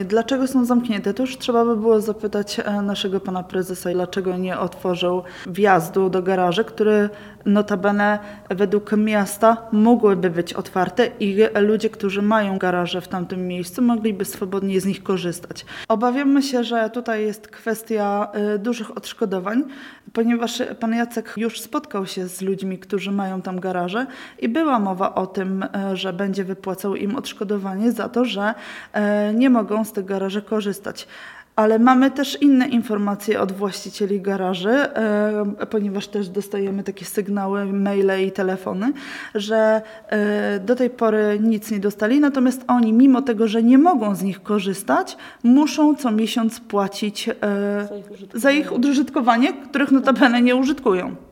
Dlaczego są zamknięte? To już trzeba by było zapytać naszego pana prezesa, dlaczego nie otworzył wjazdu do garaży, który notabene według miasta mogłyby być otwarte i ludzie, którzy mają garaże w tamtym miejscu, mogliby swobodnie z nich korzystać. Obawiamy się, że tutaj jest kwestia dużych odszkodowań, ponieważ pan Jacek już spotkał się z ludźmi, którzy mają tam garaże i była mowa o tym, że będzie wypłacał im odszkodowanie za to, że nie mogą z tych garaży korzystać. Ale mamy też inne informacje od właścicieli garaży, ponieważ też dostajemy takie sygnały, maile i telefony, że do tej pory nic nie dostali, natomiast oni, mimo tego, że nie mogą z nich korzystać, muszą co miesiąc płacić za ich użytkowanie, których notabene nie użytkują.